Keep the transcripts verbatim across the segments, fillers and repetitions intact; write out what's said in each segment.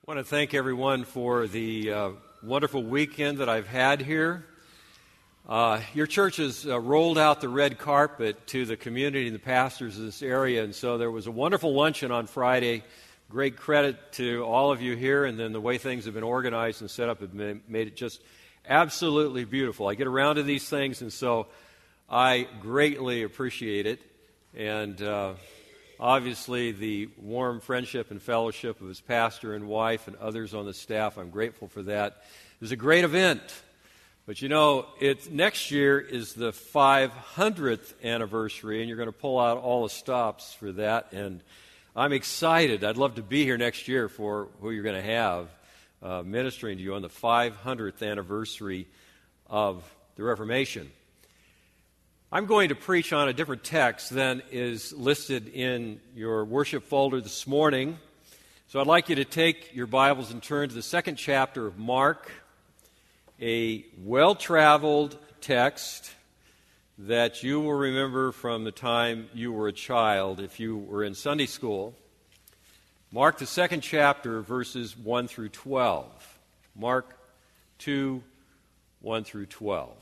I want to thank everyone for the uh, wonderful weekend that I've had here. Uh, your church has uh, rolled out the red carpet to the community and the pastors of this area, and so there was a wonderful luncheon on Friday. Great credit to all of you here, and then the way things have been organized and set up have made it just absolutely beautiful. I get around to these things, and so I greatly appreciate it. And uh, obviously, the warm friendship and fellowship of his pastor and wife and others on the staff, I'm grateful for that. It was a great event. But you know, it's, next year is the five hundredth anniversary, and you're going to pull out all the stops for that. And I'm excited. I'd love to be here next year for who you're going to have uh, ministering to you on the five hundredth anniversary of the Reformation. I'm going to preach on a different text than is listed in your worship folder this morning. So I'd like you to take your Bibles and turn to the second chapter of Mark, a well-traveled text that you will remember from the time you were a child if you were in Sunday school. Mark, the second chapter, verses one through twelve. Mark two, one through twelve.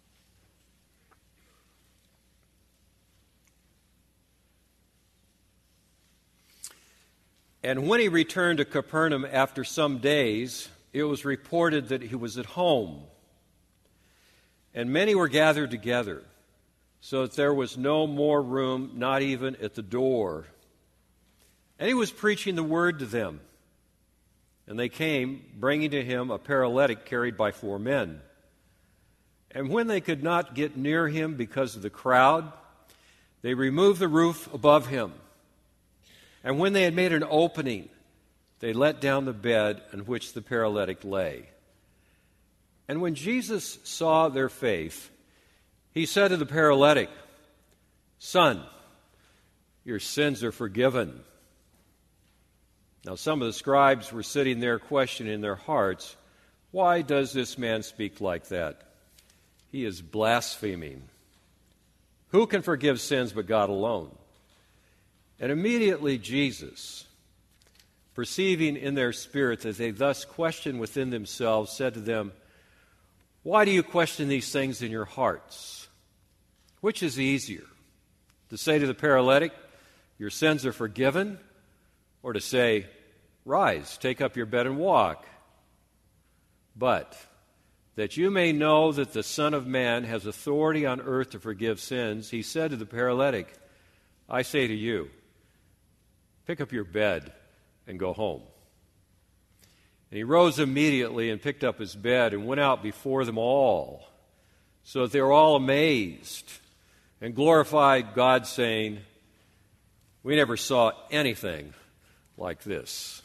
And when he returned to Capernaum after some days, it was reported that he was at home. And many were gathered together, so that there was no more room, not even at the door. And he was preaching the word to them. And they came, bringing to him a paralytic carried by four men. And when they could not get near him because of the crowd, they removed the roof above him. And when they had made an opening, they let down the bed on which the paralytic lay. And when Jesus saw their faith, he said to the paralytic, "Son, your sins are forgiven." Now some of the scribes were sitting there questioning in their hearts, "Why does this man speak like that? He is blaspheming. Who can forgive sins but God alone?" And immediately Jesus, perceiving in their spirits that they thus questioned within themselves, said to them, "Why do you question these things in your hearts? Which is easier, to say to the paralytic, 'Your sins are forgiven,' or to say, 'Rise, take up your bed and walk'? But that you may know that the Son of Man has authority on earth to forgive sins," he said to the paralytic, "I say to you, pick up your bed and go home." And he rose immediately and picked up his bed and went out before them all, so that they were all amazed and glorified God, saying, "We never saw anything like this."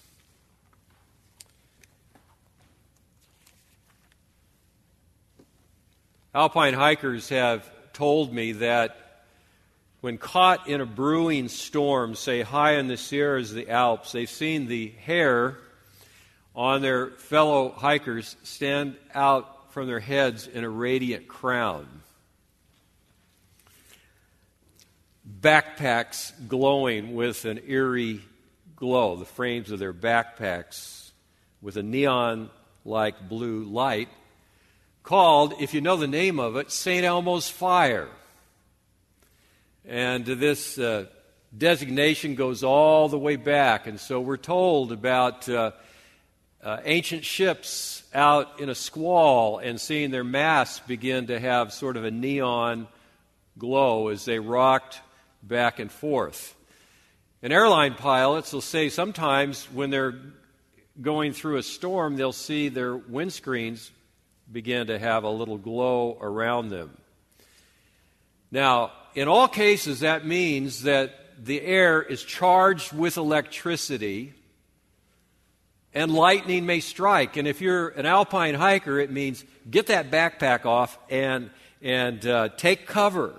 Alpine hikers have told me that when caught in a brewing storm, say high in the Sierras of the Alps, they've seen the hair on their fellow hikers stand out from their heads in a radiant crown. Backpacks glowing with an eerie glow, the frames of their backpacks with a neon-like blue light, called, if you know the name of it, Saint Elmo's Fire. And this uh, designation goes all the way back. And so we're told about uh, uh, ancient ships out in a squall and seeing their masts begin to have sort of a neon glow as they rocked back and forth. And airline pilots will say sometimes when they're going through a storm, they'll see their windscreens begin to have a little glow around them. Now, in all cases, that means that the air is charged with electricity and lightning may strike. And if you're an alpine hiker, it means get that backpack off and, and uh, take cover.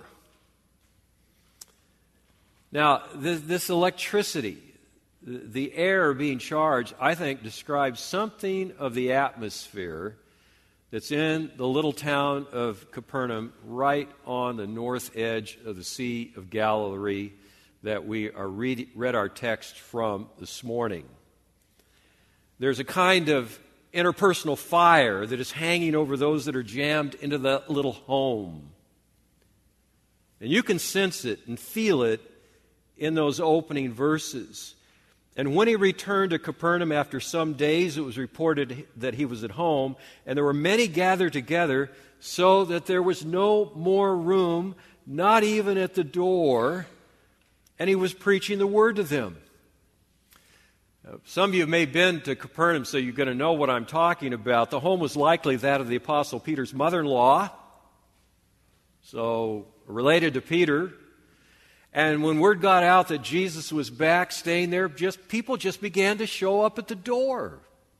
Now, this, this electricity, the air being charged, I think describes something of the atmosphere that's in the little town of Capernaum, right on the north edge of the Sea of Galilee that we are read, read our text from this morning. There's a kind of interpersonal fire that is hanging over those that are jammed into that little home. And you can sense it and feel it in those opening verses. And when he returned to Capernaum after some days, it was reported that he was at home, and there were many gathered together, so that there was no more room, not even at the door, and he was preaching the word to them. Some of you may have been to Capernaum, so you're going to know what I'm talking about. The home was likely that of the Apostle Peter's mother-in-law, so related to Peter. And when word got out that Jesus was back staying there, just people just began to show up at the door.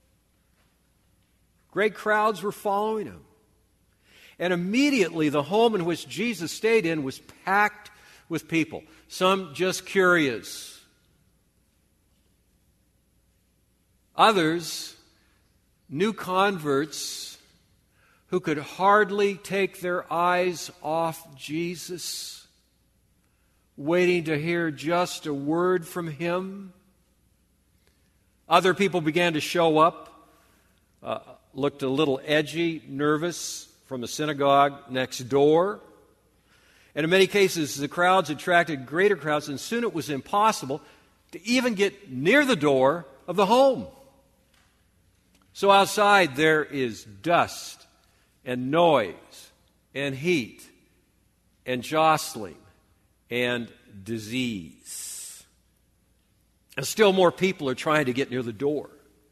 Great crowds were following him. And immediately the home in which Jesus stayed in was packed with people, some just curious. Others, new converts who could hardly take their eyes off Jesus, waiting to hear just a word from him. Other people began to show up, uh, looked a little edgy, nervous, from the synagogue next door. And in many cases, the crowds attracted greater crowds, and soon it was impossible to even get near the door of the home. So outside there is dust and noise and heat and jostling and disease. And still more people are trying to get near the door.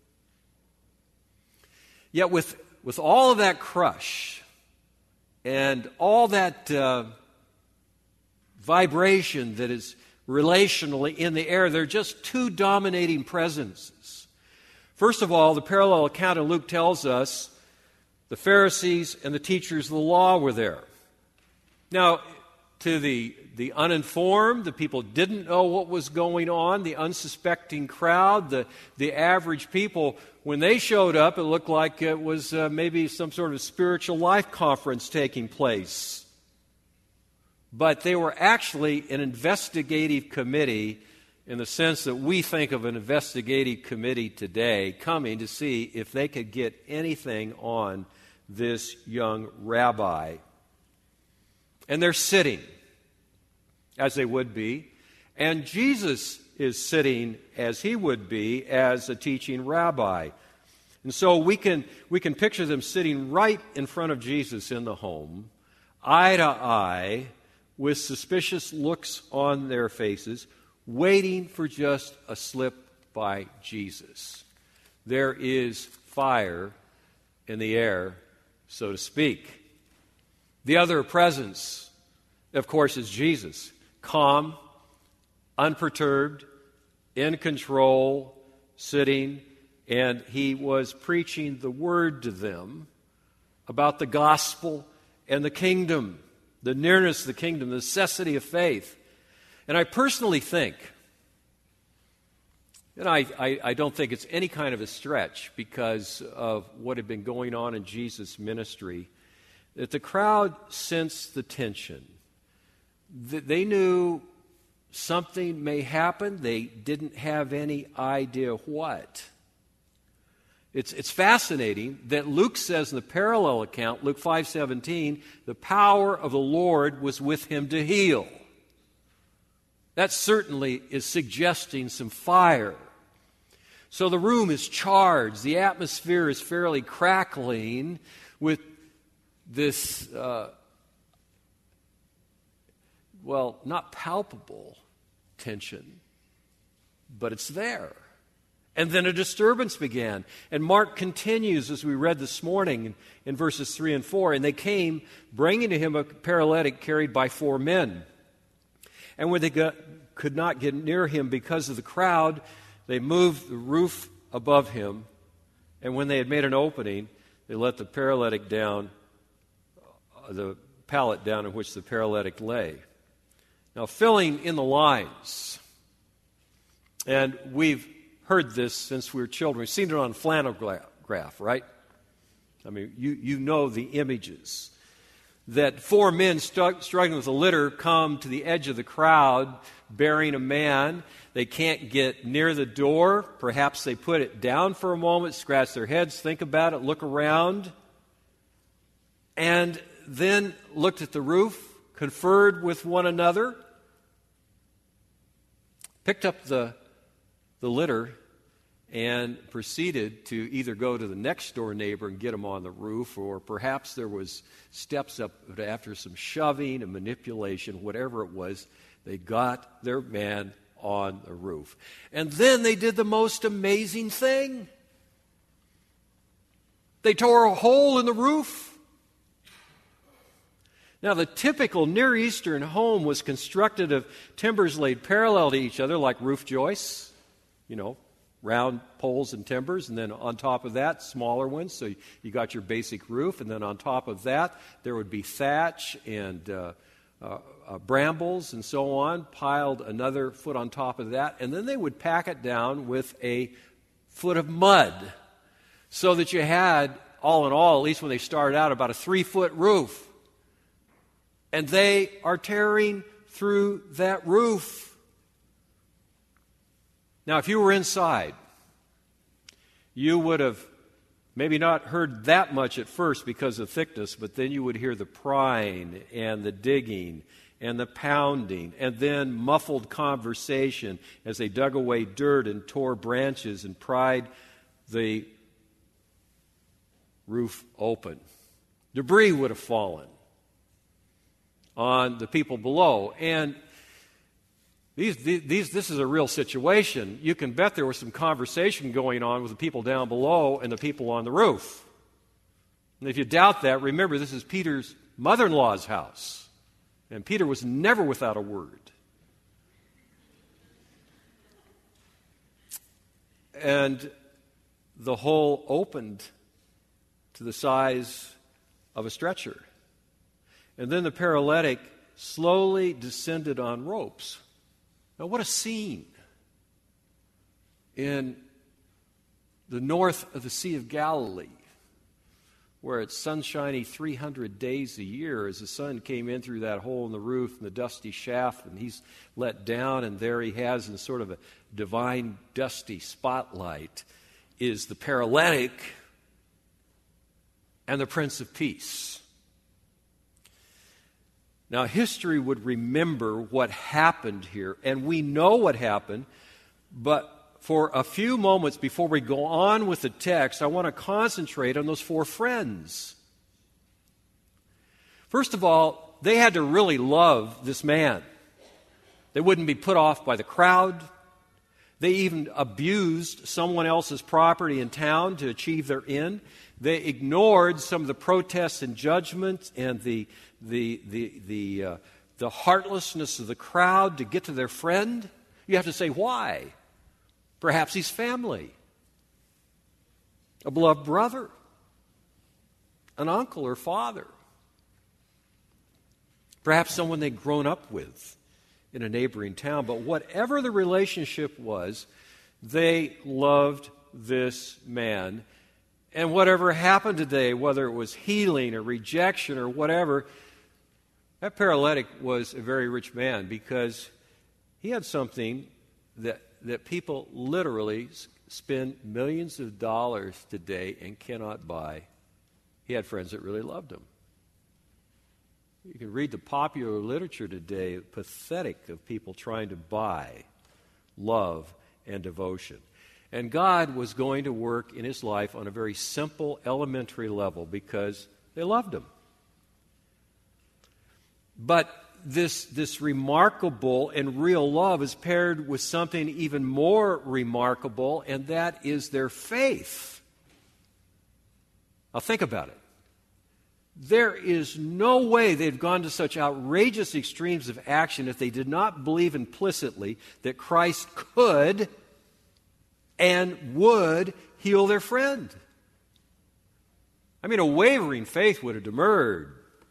Yet with, with all of that crush and all that uh, vibration that is relationally in the air, there are just two dominating presences. First of all, the parallel account in Luke tells us the Pharisees and the teachers of the law were there. Now, to the, the uninformed, the people who didn't know what was going on, the unsuspecting crowd, the, the average people, when they showed up, it looked like it was uh, maybe some sort of spiritual life conference taking place. But they were actually an investigative committee in the sense that we think of an investigative committee today coming to see if they could get anything on this young rabbi. And they're sitting, as they would be, and Jesus is sitting as he would be as a teaching rabbi. And so we can, we can picture them sitting right in front of Jesus in the home, eye to eye, with suspicious looks on their faces, waiting for just a slip by Jesus. There is fire in the air, so to speak. The other presence, of course, is Jesus. Calm, unperturbed, in control, sitting, and he was preaching the word to them about the gospel and the kingdom, the nearness of the kingdom, the necessity of faith. And I personally think, and I, I, I don't think it's any kind of a stretch because of what had been going on in Jesus' ministry, that the crowd sensed the tension. That they knew something may happen. They didn't have any idea what. It's, it's fascinating that Luke says in the parallel account, Luke five seventeen, the power of the Lord was with him to heal. That certainly is suggesting some fire. So the room is charged. The atmosphere is fairly crackling with this, uh, well, not palpable tension, but it's there. And then a disturbance began. And Mark continues, as we read this morning in verses three and four, and they came, bringing to him a paralytic carried by four men. And when they got, could not get near him because of the crowd, they moved the roof above him. And when they had made an opening, they let the paralytic down, uh, the pallet down in which the paralytic lay. Now, filling in the lines, and we've heard this since we were children. We've seen it on flannel graph, right? I mean, you, you know the images. that four men stu- struggling with a litter come to the edge of the crowd bearing a man. They can't get near the door. Perhaps they put it down for a moment, scratch their heads, think about it, look around, and then looked at the roof, conferred with one another, picked up the, the litter, and proceeded to either go to the next door neighbor and get him on the roof, or perhaps there was steps up after some shoving and manipulation, whatever it was, they got their man on the roof. And then they did the most amazing thing. They tore a hole in the roof. Now, the typical Near Eastern home was constructed of timbers laid parallel to each other, like roof joists, you know, round poles and timbers, and then on top of that, smaller ones. So you got your basic roof, and then on top of that, there would be thatch and uh, uh, uh, brambles and so on, piled another foot on top of that, and then they would pack it down with a foot of mud, so that you had, all in all, at least when they started out, about a three-foot roof. And they are tearing through that roof. Now, if you were inside, you would have maybe not heard that much at first because of thickness, but then you would hear the prying and the digging and the pounding and then muffled conversation as they dug away dirt and tore branches and pried the roof open. Debris would have fallen on the people below. And These, these, this is a real situation. You can bet there was some conversation going on with the people down below and the people on the roof. And if you doubt that, remember this is Peter's mother-in-law's house. And Peter was never without a word. And the hole opened to the size of a stretcher. And then the paralytic slowly descended on ropes. Now, what a scene in the north of the Sea of Galilee, where it's sunshiny three hundred days a year as the sun came in through that hole in the roof and the dusty shaft, and he's let down, and there he has in sort of a divine dusty spotlight is the paralytic and the Prince of Peace. Now, history would remember what happened here, and we know what happened, but for a few moments before we go on with the text, I want to concentrate on those four friends. First of all, they had to really love this man. They wouldn't be put off by the crowd. They even abused someone else's property in town to achieve their end. They ignored some of the protests and judgments and the the the the uh, the heartlessness of the crowd to get to their friend. You have to say why. Perhaps he's family, a beloved brother, an uncle or father, perhaps someone they'd grown up with in a neighboring town. But whatever the relationship was, they loved this man. And whatever happened today, whether it was healing or rejection or whatever, that paralytic was a very rich man because he had something that, that people literally spend millions of dollars today and cannot buy. He had friends that really loved him. You can read the popular literature today, pathetic of people trying to buy love and devotion. And God was going to work in his life on a very simple, elementary level because they loved him. But this, this remarkable and real love is paired with something even more remarkable, and that is their faith. Now think about it. There is no way they've gone to such outrageous extremes of action if they did not believe implicitly that Christ could and would heal their friend. I mean, a wavering faith would have demurred.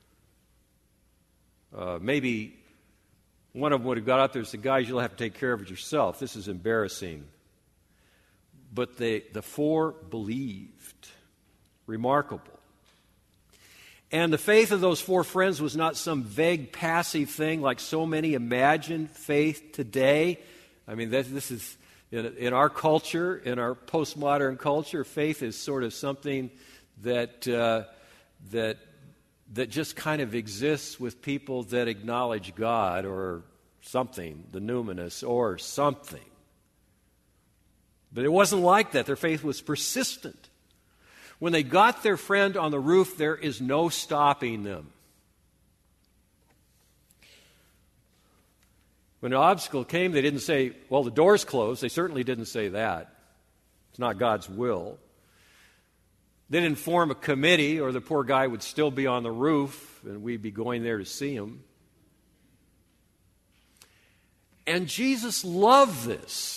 Uh, maybe one of them would have got out there and said, guys, you'll have to take care of it yourself. This is embarrassing. But they, the four believed. Remarkable. And the faith of those four friends was not some vague, passive thing like so many imagine faith today. I mean, this, this is, in, in our culture, in our postmodern culture, faith is sort of something that, uh, that, that just kind of exists with people that acknowledge God or something, the numinous or something. But it wasn't like that. Their faith was persistent. When they got their friend on the roof, there is no stopping them. When an obstacle came, they didn't say, well, the door's closed. They certainly didn't say that. It's not God's will. They didn't form a committee, or the poor guy would still be on the roof, and we'd be going there to see him. And Jesus loved this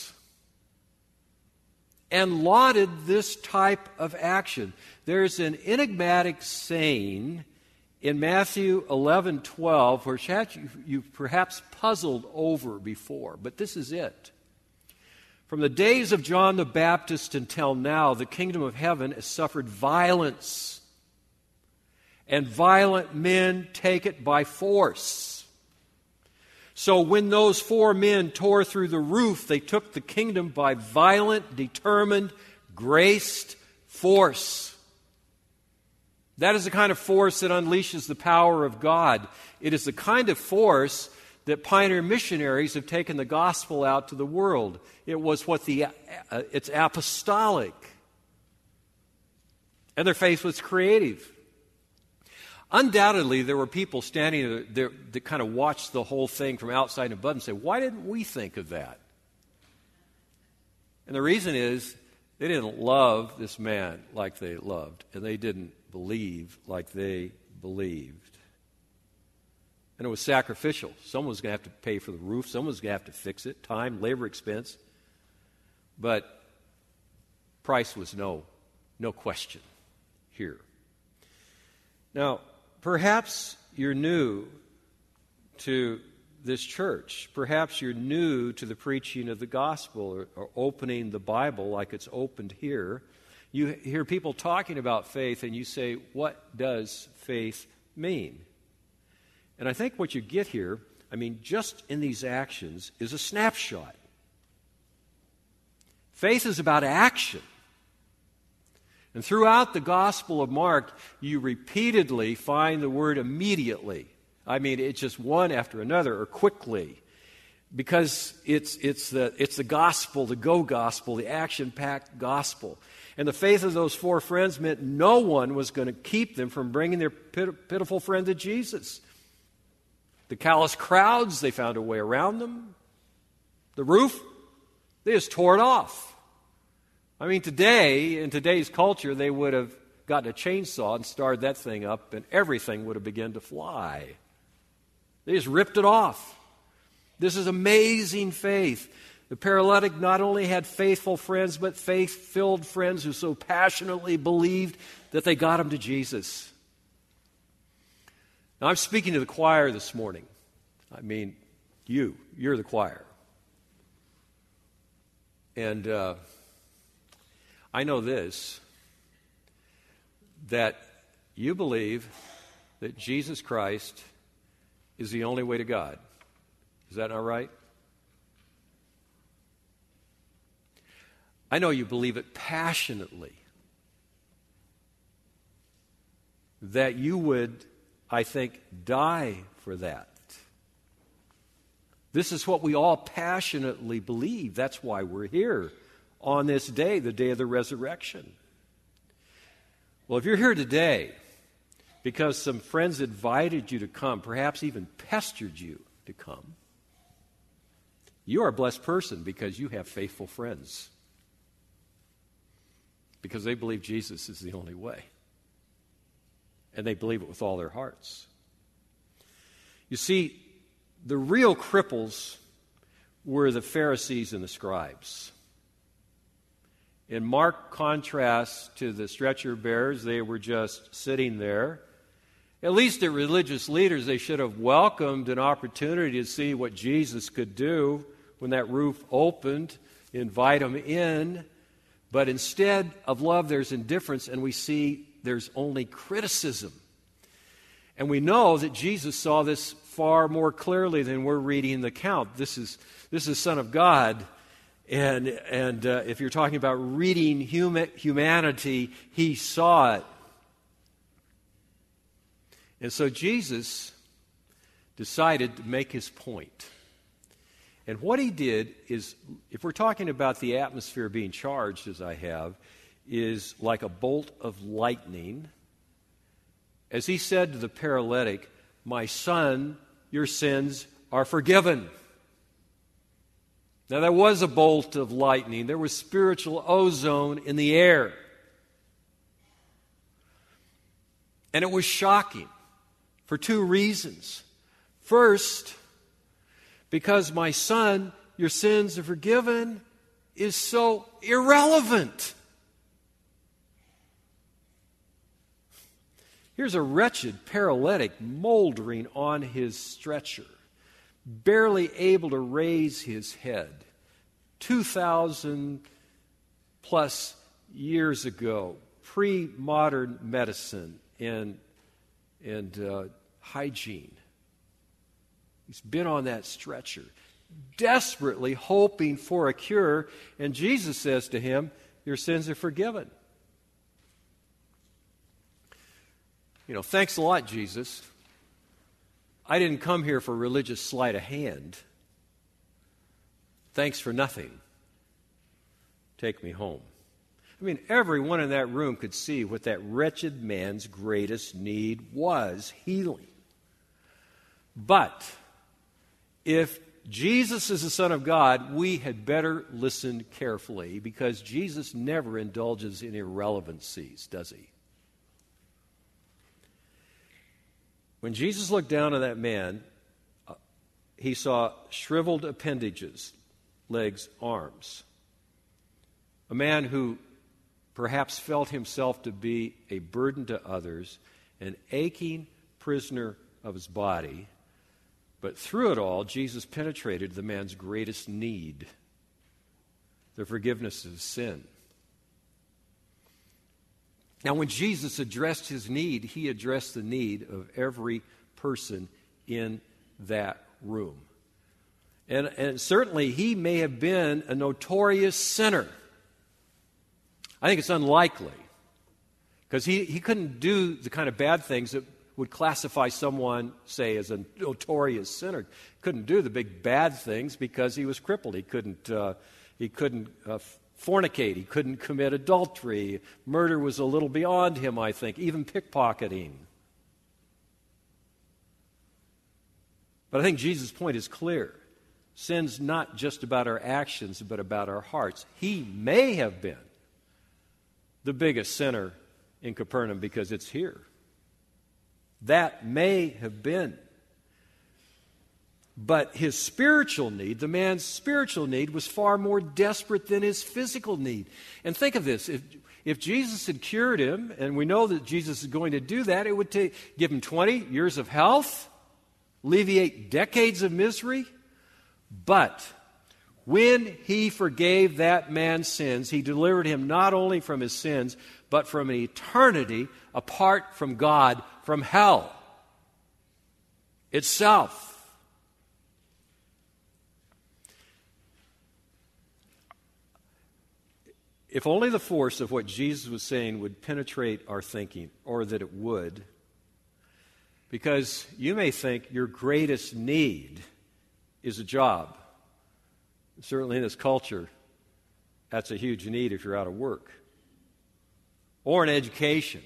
and lauded this type of action. There's an enigmatic saying in Matthew eleven twelve, which you've perhaps puzzled over before, but this is it. From the days of John the Baptist until now, the kingdom of heaven has suffered violence, and violent men take it by force. So when those four men tore through the roof, they took the kingdom by violent, determined, graced force. That is the kind of force that unleashes the power of God. It is the kind of force that pioneer missionaries have taken the gospel out to the world. It was what the, uh, it's apostolic. And their faith was creative. Undoubtedly, there were people standing there that kind of watched the whole thing from outside and above and say, why didn't we think of that? And the reason is they didn't love this man like they loved, and they didn't believe like they believed. And it was sacrificial. Someone was going to have to pay for the roof. Someone was going to have to fix it. Time, labor, expense. But price was no, no question here. Now, perhaps you're new to this church. Perhaps you're new to the preaching of the gospel or, or opening the Bible like it's opened here. You hear people talking about faith and you say, what does faith mean? And I think what you get here, I mean, just in these actions, is a snapshot. Faith is about action. And throughout the Gospel of Mark, you repeatedly find the word immediately. I mean, it's just one after another, or quickly. Because it's, it's, the, it's the gospel, the go gospel, the action-packed gospel. And the faith of those four friends meant no one was going to keep them from bringing their pit- pitiful friend to Jesus. The callous crowds, they found a way around them. The roof, they just tore it off. I mean, today, in today's culture, they would have gotten a chainsaw and started that thing up, and everything would have begun to fly. They just ripped it off. This is amazing faith. The paralytic not only had faithful friends, but faith-filled friends who so passionately believed that they got him to Jesus. Now, I'm speaking to the choir this morning. I mean, you. You're the choir. And uh, I know this, that you believe that Jesus Christ is the only way to God. Is that not right? I know you believe it passionately. That you would, I think, die for that. This is what we all passionately believe. That's why we're here on this day, the day of the resurrection. Well, if you're here today because some friends invited you to come, perhaps even pestered you to come, you are a blessed person because you have faithful friends. Because they believe Jesus is the only way. And they believe it with all their hearts. You see, the real cripples were the Pharisees and the scribes. In marked contrast to the stretcher bearers, they were just sitting there. At least the religious leaders, they should have welcomed an opportunity to see what Jesus could do when that roof opened, invite them in. But instead of love, there's indifference, and we see there's only criticism. And we know that Jesus saw this far more clearly than we're reading the account. This is this is Son of God. And, and uh, if you're talking about reading huma- humanity, he saw it. And so Jesus decided to make his point. And what he did is, if we're talking about the atmosphere being charged, as I have, is like a bolt of lightning. As he said to the paralytic, "My son, your sins are forgiven." Now, there was a bolt of lightning. There was spiritual ozone in the air. And it was shocking for two reasons. First, because "my son, your sins are forgiven" is so irrelevant. Here's a wretched paralytic moldering on his stretcher, barely able to raise his head. two thousand plus years ago, pre-modern medicine and, and uh, hygiene. He's been on that stretcher, desperately hoping for a cure, and Jesus says to him, "Your sins are forgiven." You know, thanks a lot, Jesus. I didn't come here for religious sleight of hand. Thanks for nothing. Take me home. I mean, everyone in that room could see what that wretched man's greatest need was: healing. But if Jesus is the Son of God, we had better listen carefully, because Jesus never indulges in irrelevancies, does he? When Jesus looked down on that man, uh, he saw shriveled appendages, legs, arms. A man who perhaps felt himself to be a burden to others, an aching prisoner of his body. But through it all, Jesus penetrated the man's greatest need, the forgiveness of sin. Now, when Jesus addressed his need, he addressed the need of every person in that room. And, and certainly, he may have been a notorious sinner. I think it's unlikely, because he, he couldn't do the kind of bad things that would classify someone, say, as a notorious sinner. Couldn't do the big bad things because he was crippled. He couldn't, uh, he couldn't uh, fornicate. He couldn't commit adultery. Murder was a little beyond him, I think, even pickpocketing. But I think Jesus' point is clear. Sin's not just about our actions, but about our hearts. He may have been the biggest sinner in Capernaum because it's here. That may have been. But his spiritual need, the man's spiritual need, was far more desperate than his physical need. And think of this. If, if Jesus had cured him, and we know that Jesus is going to do that, it would take, give him twenty years of health, alleviate decades of misery. But when he forgave that man's sins, he delivered him not only from his sins, but from an eternity apart from God, from hell itself. If only the force of what Jesus was saying would penetrate our thinking, or that it would, because you may think your greatest need is a job. Certainly in this culture, that's a huge need if you're out of work. Or an education.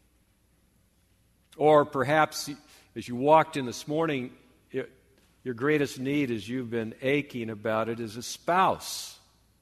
Or perhaps as you walked in this morning, it, your greatest need, as you've been aching about it, is a spouse.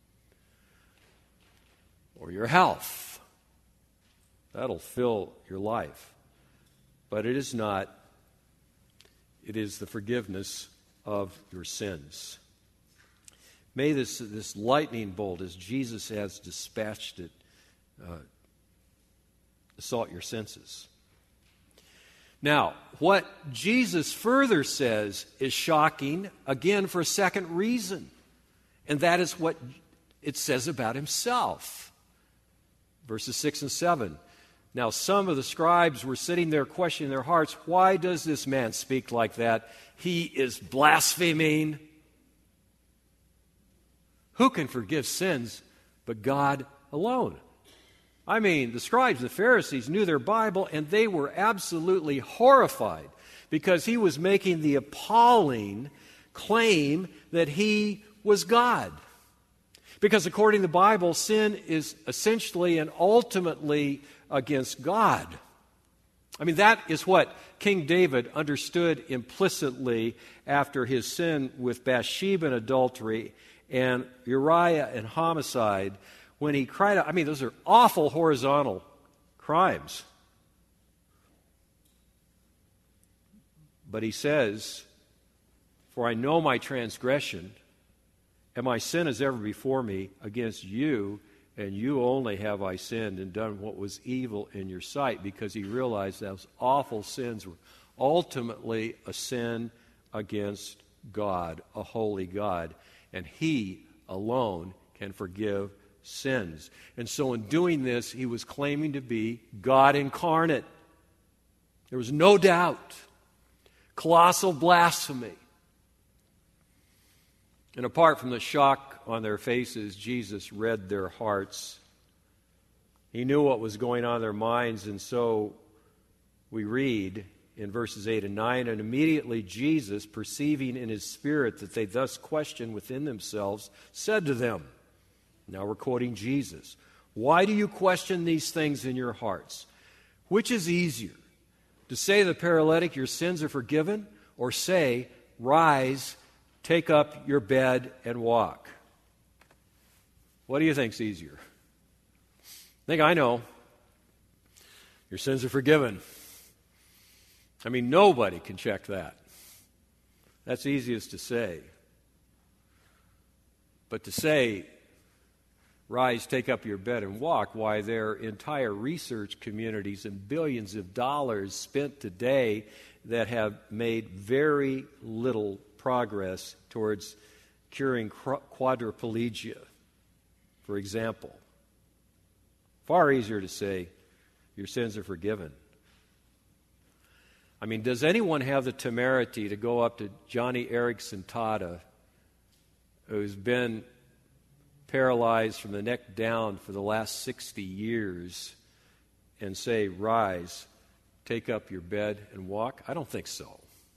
Or your health. That'll fill your life. But it is not. It is the forgiveness of your sins. May this, this lightning bolt, as Jesus has dispatched it, uh, assault your senses. Now, what Jesus further says is shocking, again, for a second reason. And that is what it says about himself. Verses six and seven. Now, some of the scribes were sitting there questioning their hearts, why does this man speak like that? He is blaspheming. Who can forgive sins but God alone? I mean, the scribes, the Pharisees knew their Bible, and they were absolutely horrified because he was making the appalling claim that he was God. Because according to the Bible, sin is essentially and ultimately against God. I mean, that is what King David understood implicitly after his sin with Bathsheba and adultery and Uriah and homicide, when he cried out. I mean, those are awful horizontal crimes. But he says, "For I know my transgression, and my sin is ever before me. Against you, and you only have I sinned and done what was evil in your sight," because he realized those awful sins were ultimately a sin against God, a holy God, and he alone can forgive sins. And so in doing this, he was claiming to be God incarnate. There was no doubt. Colossal blasphemy. And apart from the shock on their faces, Jesus read their hearts. He knew what was going on in their minds, and so we read in verses eight and nine, "And immediately Jesus, perceiving in his spirit that they thus questioned within themselves, said to them," now we're quoting Jesus, "Why do you question these things in your hearts? Which is easier, to say to the paralytic, your sins are forgiven, or say, rise, take up your bed and walk?" What do you think's easier? I think I know. Your sins are forgiven. I mean, nobody can check that. That's easiest to say. But to say, rise, take up your bed and walk, why, there are entire research communities and billions of dollars spent today that have made very little progress towards curing quadriplegia, for example. Far easier to say, your sins are forgiven. I mean, does anyone have the temerity to go up to Johnny Erickson Tata, who's been paralyzed from the neck down for the last sixty years, and say, rise, take up your bed and walk? I don't think so.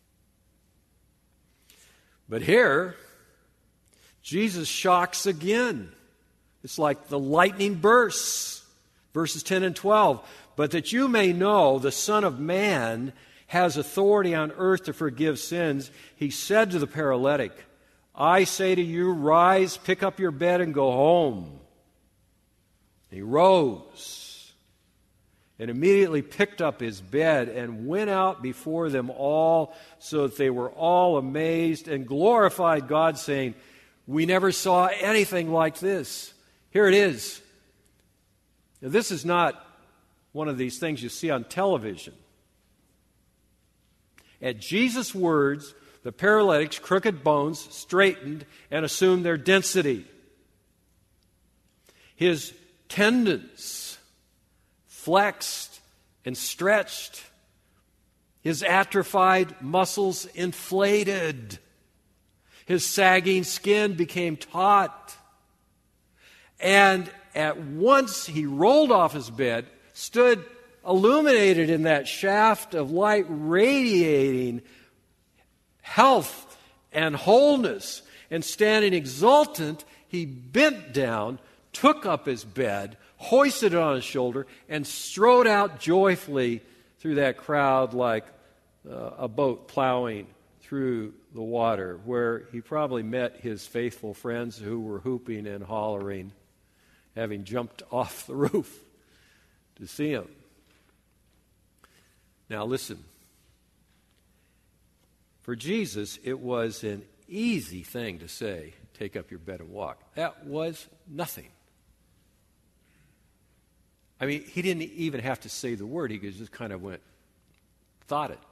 But here, Jesus shocks again. It's like the lightning bursts. Verses ten and twelve, "But that you may know the Son of Man has authority on earth to forgive sins, he said to the paralytic, I say to you, rise, pick up your bed, and go home. He rose and immediately picked up his bed and went out before them all, so that they were all amazed and glorified God, saying, we never saw anything like this." Here it is. Now, this is not one of these things you see on television. At Jesus' words, the paralytic's crooked bones straightened and assumed their density. His tendons flexed and stretched. His atrophied muscles inflated. His sagging skin became taut. And at once he rolled off his bed, stood illuminated in that shaft of light, radiating health and wholeness. And standing exultant, he bent down, took up his bed, hoisted it on his shoulder, and strode out joyfully through that crowd like uh, a boat plowing through the water, where he probably met his faithful friends who were whooping and hollering, having jumped off the roof to see him. Now listen. For Jesus, it was an easy thing to say, take up your bed and walk. That was nothing. I mean, he didn't even have to say the word. He just kind of went, thought it.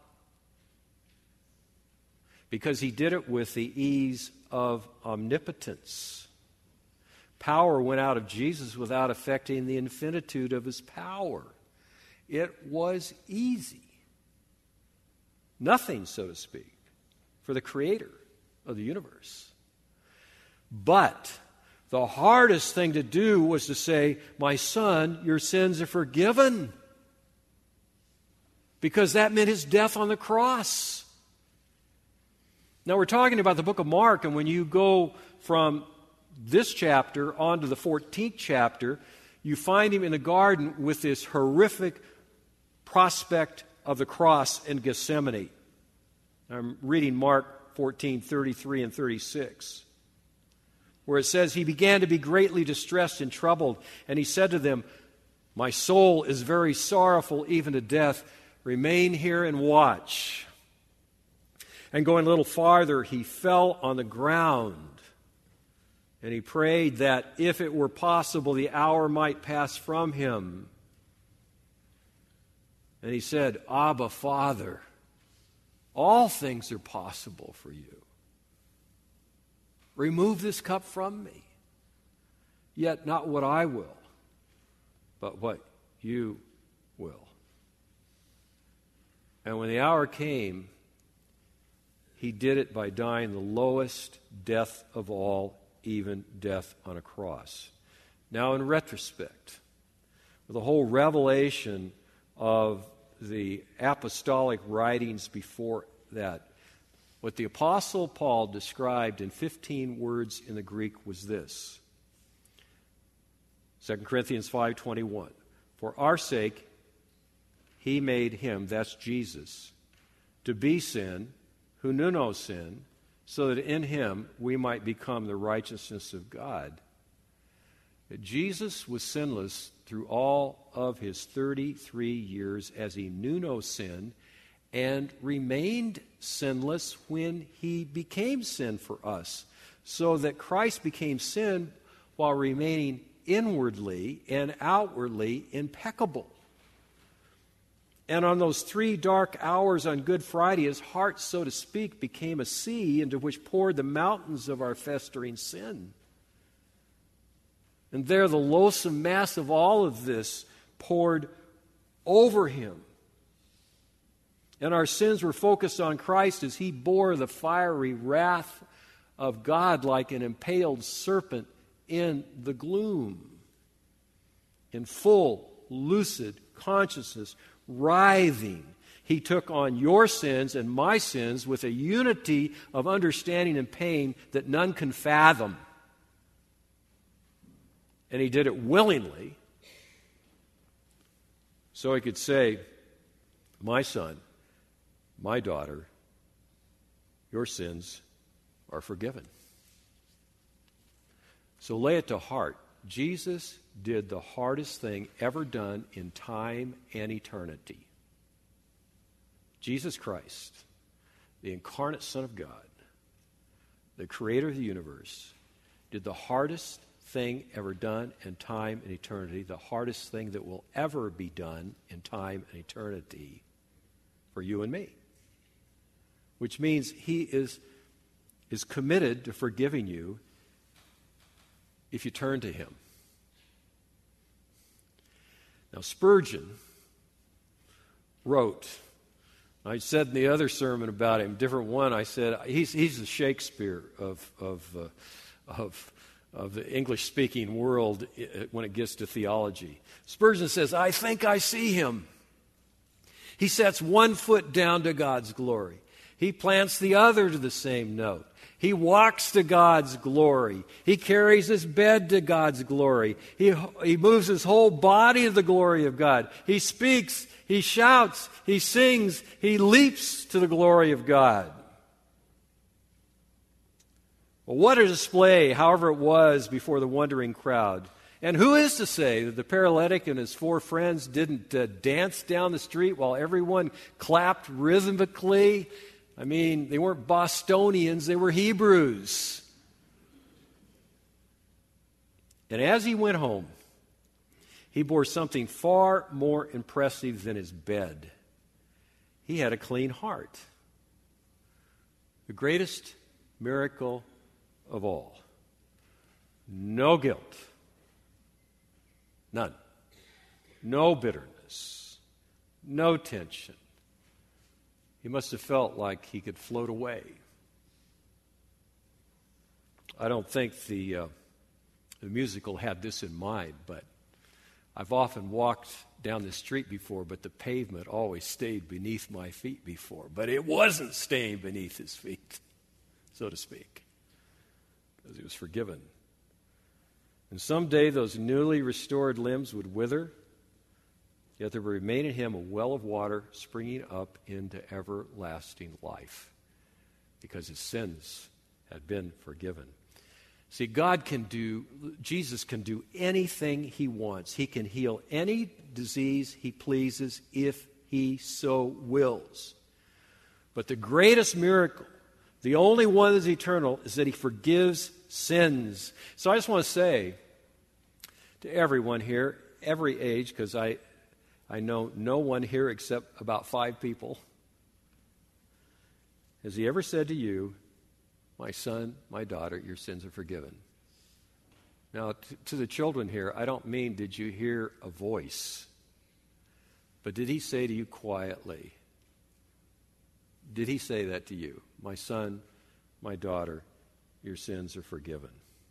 Because he did it with the ease of omnipotence. Power went out of Jesus without affecting the infinitude of his power. It was easy. Nothing, so to speak, for the creator of the universe. But the hardest thing to do was to say, my son, your sins are forgiven. Because that meant his death on the cross. Now we're talking about the book of Mark, and when you go from this chapter on to the fourteenth chapter, you find him in the garden with this horrific prospect of the cross in Gethsemane. I'm reading Mark fourteen, thirty-three and thirty-six, where it says, he began to be greatly distressed and troubled, and he said to them, my soul is very sorrowful, even to death. Remain here and watch. And going a little farther, he fell on the ground, and he prayed that if it were possible, the hour might pass from him. And he said, Abba, Father, all things are possible for you. Remove this cup from me. Yet not what I will, but what you will. And when the hour came, he did it by dying the lowest death of all, even death on a cross. Now, in retrospect, with the whole revelation of the apostolic writings before that, what the Apostle Paul described in fifteen words in the Greek was this. Second Corinthians five twenty-one. For our sake, he made him, that's Jesus, to be sin, who knew no sin, so that in him we might become the righteousness of God. That Jesus was sinless through all of his thirty-three years as he knew no sin and remained sinless when he became sin for us, so that Christ became sin while remaining inwardly and outwardly impeccable. And on those three dark hours on Good Friday, his heart, so to speak, became a sea into which poured the mountains of our festering sin. And there the loathsome mass of all of this poured over him. And our sins were focused on Christ as he bore the fiery wrath of God like an impaled serpent in the gloom. In full, lucid consciousness, writhing, he took on your sins and my sins with a unity of understanding and pain that none can fathom. And he did it willingly, so he could say, my son, my daughter, your sins are forgiven. So lay it to heart. Jesus did the hardest thing ever done in time and eternity. Jesus Christ, the incarnate Son of God, the creator of the universe, did the hardest thing ever done in time and eternity, the hardest thing that will ever be done in time and eternity for you and me. Which means he is, is committed to forgiving you if you turn to him. Now, Spurgeon wrote, I said in the other sermon about him, different one, I said, he's, he's the Shakespeare of, of, uh, of, of the English-speaking world when it gets to theology. Spurgeon says, I think I see him. He sets one foot down to God's glory. He plants the other to the same note. He walks to God's glory. He carries his bed to God's glory. He, he moves his whole body to the glory of God. He speaks, he shouts, he sings, he leaps to the glory of God. Well, what a display, however it was, before the wondering crowd. And who is to say that the paralytic and his four friends didn't uh, dance down the street while everyone clapped rhythmically? I mean, they weren't Bostonians, they were Hebrews. And as he went home, he bore something far more impressive than his bed. He had a clean heart. The greatest miracle of all. No guilt. None. No bitterness. no tension. He must have felt like he could float away. I don't think the, uh, the musical had this in mind, but I've often walked down the street before, but the pavement always stayed beneath my feet before. But it wasn't staying beneath his feet, so to speak, because he was forgiven. And someday those newly restored limbs would wither, yet there would remain in him a well of water springing up into everlasting life, because his sins had been forgiven. See, God can do, Jesus can do anything he wants. He can heal any disease he pleases if he so wills. But the greatest miracle, the only one that is eternal, is that he forgives sins. So I just want to say to everyone here, every age, because I, I know no one here except about five people, has he ever said to you, my son, my daughter, your sins are forgiven? Now, t- to the children here, I don't mean did you hear a voice, but did he say to you quietly, did he say that to you? My son, my daughter, your sins are forgiven.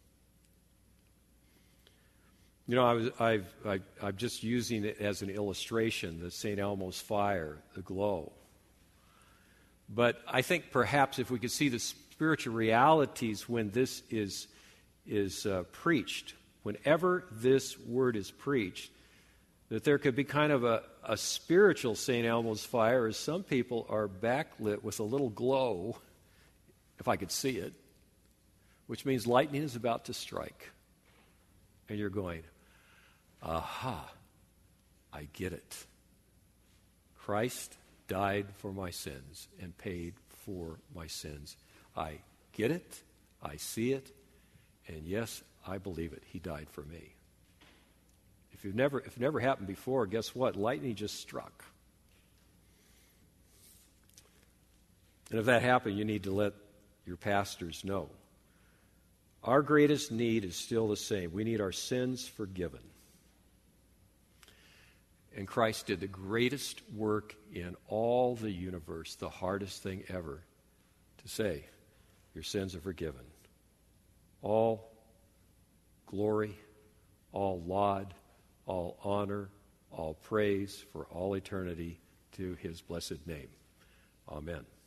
You know, I was, I've, I, I'm just using it as an illustration, the Saint Elmo's fire, the glow. But I think perhaps if we could see the spiritual realities when this is, is uh, preached, whenever this word is preached, that there could be kind of a, a spiritual Saint Elmo's fire, as some people are backlit with a little glow, if I could see it, which means lightning is about to strike. And you're going, aha, I get it. Christ died for my sins and paid for my sins. I get it, I see it, and yes, I believe it. He died for me. If you've never, if it never happened before, guess what? Lightning just struck. And if that happened, you need to let your pastors know. Our greatest need is still the same. We need our sins forgiven. And Christ did the greatest work in all the universe, the hardest thing ever, to say, your sins are forgiven. All glory, all laud, all honor, all praise for all eternity to his blessed name. Amen.